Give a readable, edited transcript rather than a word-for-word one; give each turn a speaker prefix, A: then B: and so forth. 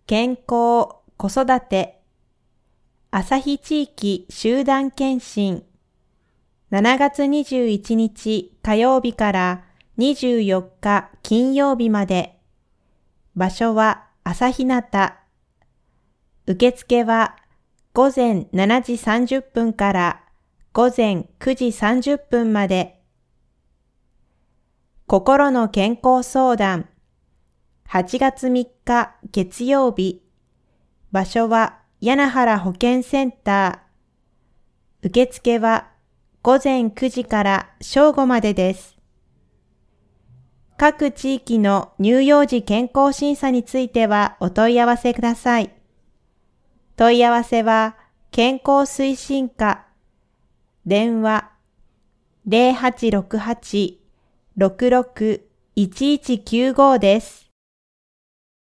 A: 健康、子育て、朝日地域集団検診、7月21日火曜日から24日金曜日まで、場所は朝日向。受付は午前7時30分から午前9時30分まで。心の健康相談、8月3日月曜日、場所は柳原保健センター。受付は午前9時から正午までです。各地域の乳幼児健康審査についてはお問い合わせください。問い合わせは健康推進課、電話 0868-66-1195 です。